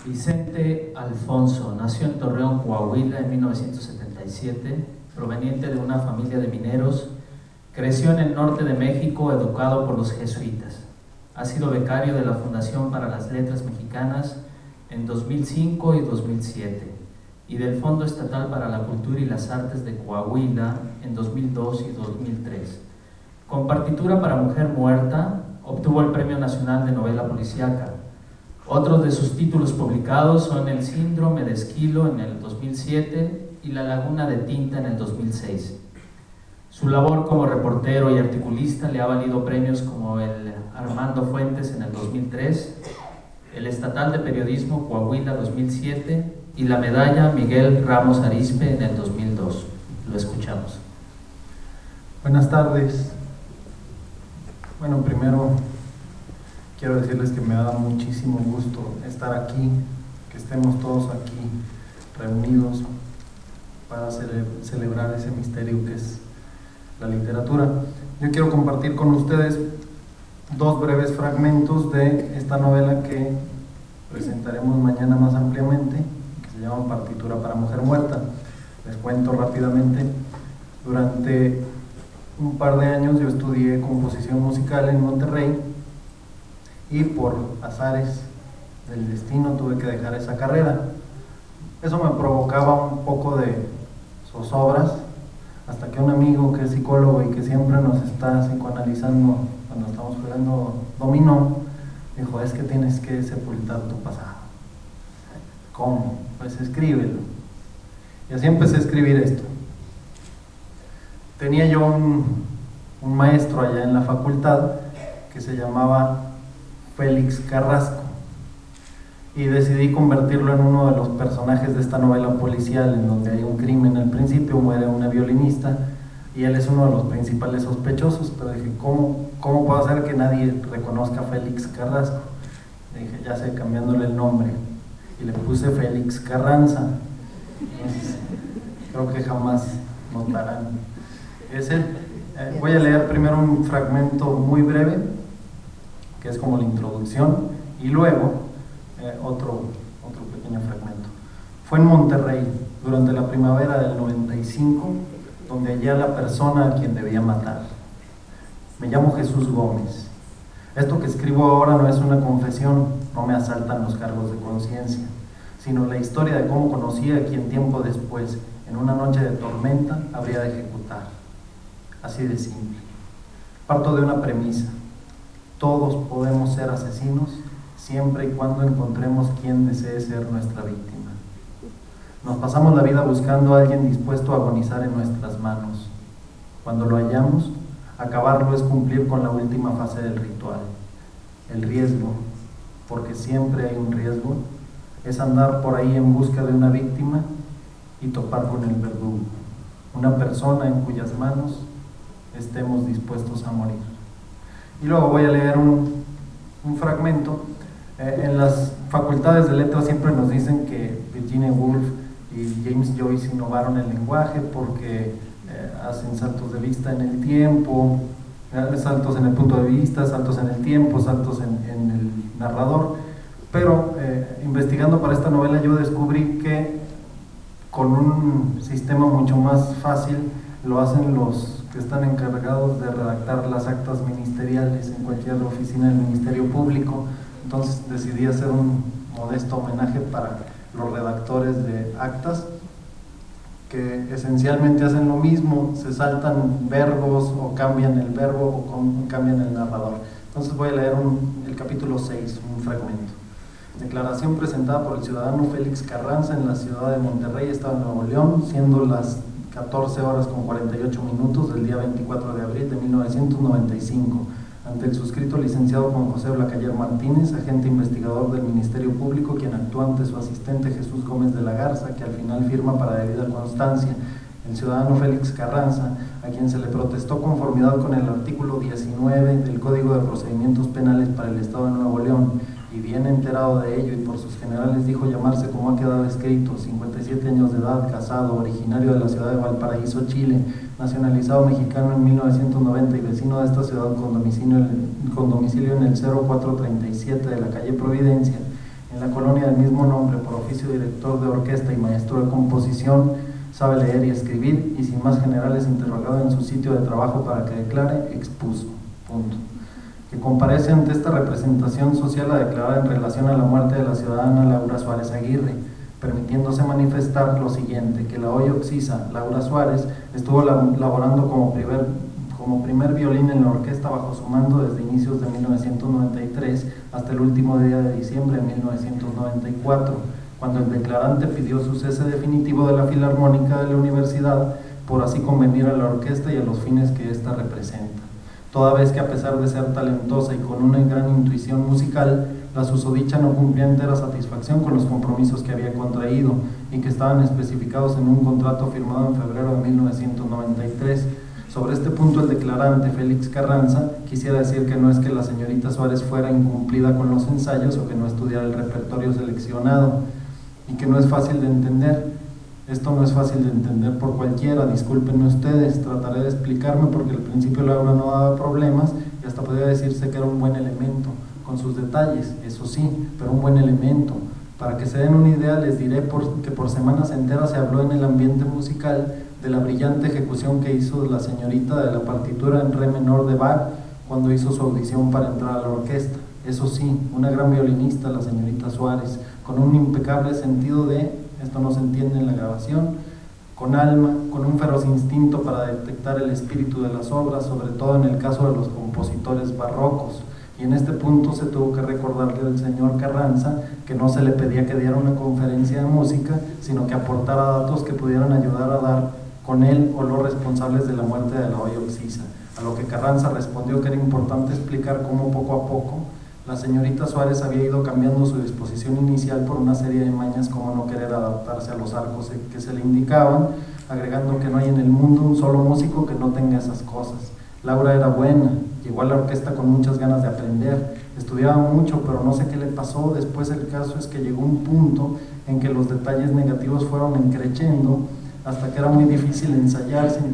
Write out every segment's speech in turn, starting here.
Vicente Alfonso nació en Torreón, Coahuila, en 1977, proveniente de una familia de mineros. Creció en el norte de México, educado por los jesuitas. Ha sido becario de la Fundación para las Letras Mexicanas en 2005 y 2007 y del Fondo Estatal para la Cultura y las Artes de Coahuila en 2002 y 2003. Con partitura para Mujer Muerta, obtuvo el Premio Nacional de Novela Policíaca. Otros de sus títulos publicados son El Síndrome de Esquilo en el 2007 y La Laguna de Tinta en el 2006. Su labor como reportero y articulista le ha valido premios como el Armando Fuentes en el 2003, el Estatal de Periodismo Coahuila 2007 y la medalla Miguel Ramos Arizpe en el 2002. Lo escuchamos. Buenas tardes. Bueno, primero quiero decirles que me da muchísimo gusto estar aquí, que estemos todos aquí reunidos para celebrar ese misterio que es la literatura. Yo quiero compartir con ustedes dos breves fragmentos de esta novela que presentaremos mañana más ampliamente, que se llama Partitura para Mujer Muerta. Les cuento rápidamente. Durante un par de años yo estudié composición musical en Monterrey y por azares del destino tuve que dejar esa carrera. Eso me provocaba un poco de zozobras, hasta que un amigo que es psicólogo y que siempre nos está psicoanalizando cuando estamos jugando dominó, dijo: es que tienes que sepultar tu pasado. ¿Cómo? Pues escríbelo. Y así empecé a escribir esto. Tenía yo un maestro allá en la facultad que se llamaba Félix Carrasco, y decidí convertirlo en uno de los personajes de esta novela policial en donde hay un crimen al principio, muere una violinista y él es uno de los principales sospechosos. Pero dije, ¿cómo puedo hacer que nadie reconozca a Félix Carrasco? Dije, ya sé, cambiándole el nombre, y le puse Félix Carranza. Entonces, creo que jamás notarán. Voy a leer primero un fragmento muy breve, que es como la introducción, y luego otro pequeño fragmento. Fue en Monterrey, durante la primavera del 95, donde hallé a la persona a quien debía matar. Me llamo Jesús Gómez. Esto que escribo ahora no es una confesión, no me asaltan los cargos de conciencia, sino la historia de cómo conocí a quien tiempo después, en una noche de tormenta, habría de ejecutar. Así de simple. Parto de una premisa: todos podemos ser asesinos siempre y cuando encontremos quien desee ser nuestra víctima. Nos pasamos la vida buscando a alguien dispuesto a agonizar en nuestras manos. Cuando lo hallamos, acabarlo es cumplir con la última fase del ritual. El riesgo, porque siempre hay un riesgo, es andar por ahí en busca de una víctima y topar con el verdugo, una persona en cuyas manos estemos dispuestos a morir. Y luego voy a leer un fragmento. En las facultades de letras siempre nos dicen que Virginia Woolf y James Joyce innovaron el lenguaje porque hacen saltos de vista en el tiempo, saltos en el punto de vista, saltos en el tiempo, saltos en el narrador. Pero investigando para esta novela yo descubrí que con un sistema mucho más fácil lo hacen los que están encargados de redactar las actas ministeriales en cualquier oficina del Ministerio Público. Entonces decidí hacer un modesto homenaje para los redactores de actas, que esencialmente hacen lo mismo, se saltan verbos o cambian el verbo o cambian el narrador. Entonces voy a leer el capítulo 6, un fragmento. Declaración presentada por el ciudadano Félix Carranza en la ciudad de Monterrey, estado de Nuevo León, siendo las 14 horas con 48 minutos del día 24 de abril de 1995, ante el suscrito licenciado Juan José Blacayer Martínez, agente investigador del Ministerio Público, quien actúa ante su asistente Jesús Gómez de la Garza, que al final firma para debida constancia. El ciudadano Félix Carranza, a quien se le protestó conformidad con el artículo 19 del Código de Procedimientos Penales para el Estado de Nuevo León, y bien enterado de ello y por sus generales dijo llamarse como ha quedado escrito, 57 años de edad, casado, originario de la ciudad de Valparaíso, Chile, nacionalizado mexicano en 1990 y vecino de esta ciudad con domicilio en el 0437 de la calle Providencia, en la colonia del mismo nombre, por oficio director de orquesta y maestro de composición, sabe leer y escribir, y sin más generales interrogado en su sitio de trabajo para que declare, expuso. Punto. Que comparece ante esta representación social a declarar en relación a la muerte de la ciudadana Laura Suárez Aguirre, permitiéndose manifestar lo siguiente: que la hoy occisa Laura Suárez estuvo laborando como primer violín en la orquesta bajo su mando desde inicios de 1993 hasta el último día de diciembre de 1994, cuando el declarante pidió su cese definitivo de la Filarmónica de la Universidad por así convenir a la orquesta y a los fines que ésta representa. Toda vez que, a pesar de ser talentosa y con una gran intuición musical, la susodicha no cumplía entera satisfacción con los compromisos que había contraído y que estaban especificados en un contrato firmado en febrero de 1993. Sobre este punto, el declarante Félix Carranza quisiera decir que no es que la señorita Suárez fuera incumplida con los ensayos o que no estudiara el repertorio seleccionado, y que no es fácil de entender. Esto no es fácil de entender por cualquiera, discúlpenme ustedes, trataré de explicarme porque al principio Laura no daba problemas y hasta podría decirse que era un buen elemento, con sus detalles, eso sí, pero un buen elemento. Para que se den una idea, les diré que por semanas enteras se habló en el ambiente musical de la brillante ejecución que hizo la señorita de la partitura en re menor de Bach cuando hizo su audición para entrar a la orquesta. Eso sí, una gran violinista, la señorita Suárez, con un impecable sentido de, esto no se entiende en la grabación, con alma, con un feroz instinto para detectar el espíritu de las obras, sobre todo en el caso de los compositores barrocos. Y en este punto se tuvo que recordarle al señor Carranza que no se le pedía que diera una conferencia de música, sino que aportara datos que pudieran ayudar a dar con él o los responsables de la muerte de la hoy occisa. A lo que Carranza respondió que era importante explicar cómo poco a poco la señorita Suárez había ido cambiando su disposición inicial por una serie de mañas, como no querer adaptarse a los arcos que se le indicaban, agregando que no hay en el mundo un solo músico que no tenga esas cosas. Laura era buena, llegó a la orquesta con muchas ganas de aprender, estudiaba mucho, pero no sé qué le pasó. Después el caso es que llegó un punto en que los detalles negativos fueron encreciendo hasta que era muy difícil ensayar sin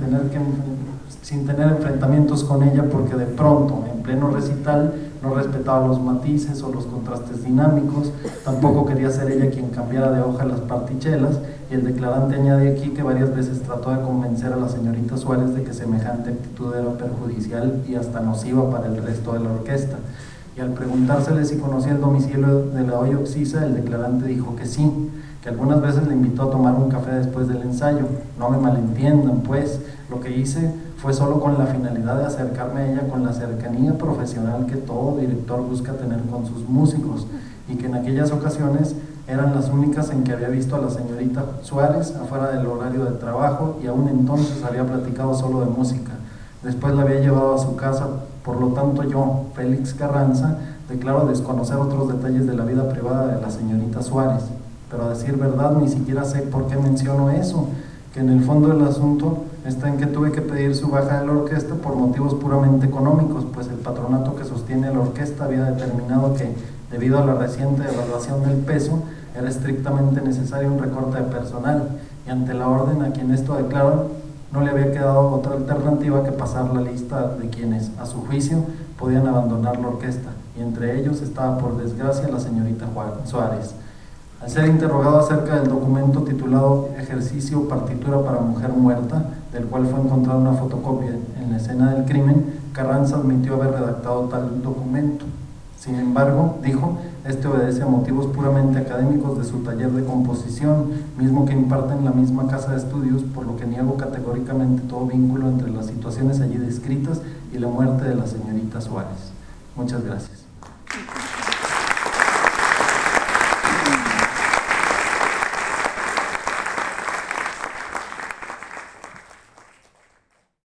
tener enfrentamientos con ella, porque de pronto, en pleno recital, no respetaba los matices o los contrastes dinámicos, tampoco quería ser ella quien cambiara de hoja las partichelas, y el declarante añade aquí que varias veces trató de convencer a la señorita Suárez de que semejante actitud era perjudicial y hasta nociva para el resto de la orquesta. Y al preguntársele si conocía el domicilio de la hoy occisa, el declarante dijo que sí, que algunas veces le invitó a tomar un café después del ensayo. No me malentiendan, pues, lo que hice fue solo con la finalidad de acercarme a ella con la cercanía profesional que todo director busca tener con sus músicos, y que en aquellas ocasiones eran las únicas en que había visto a la señorita Suárez afuera del horario de trabajo, y aún entonces había platicado solo de música. Después la había llevado a su casa. Por lo tanto, yo, Félix Carranza, declaro desconocer otros detalles de la vida privada de la señorita Suárez, pero a decir verdad ni siquiera sé por qué menciono eso, que en el fondo del asunto está en que tuve que pedir su baja de la orquesta por motivos puramente económicos, pues el patronato que sostiene la orquesta había determinado que, debido a la reciente devaluación del peso, era estrictamente necesario un recorte de personal, y ante la orden a quien esto declaró, no le había quedado otra alternativa que pasar la lista de quienes, a su juicio, podían abandonar la orquesta, y entre ellos estaba, por desgracia, la señorita Suárez. Al ser interrogado acerca del documento titulado Ejercicio Partitura para Mujer Muerta, del cual fue encontrada una fotocopia en la escena del crimen, Carranza admitió haber redactado tal documento. Sin embargo, dijo, este obedece a motivos puramente académicos de su taller de composición, mismo que imparte en la misma casa de estudios, por lo que niego categóricamente todo vínculo entre las situaciones allí descritas y la muerte de la señorita Suárez. Muchas gracias.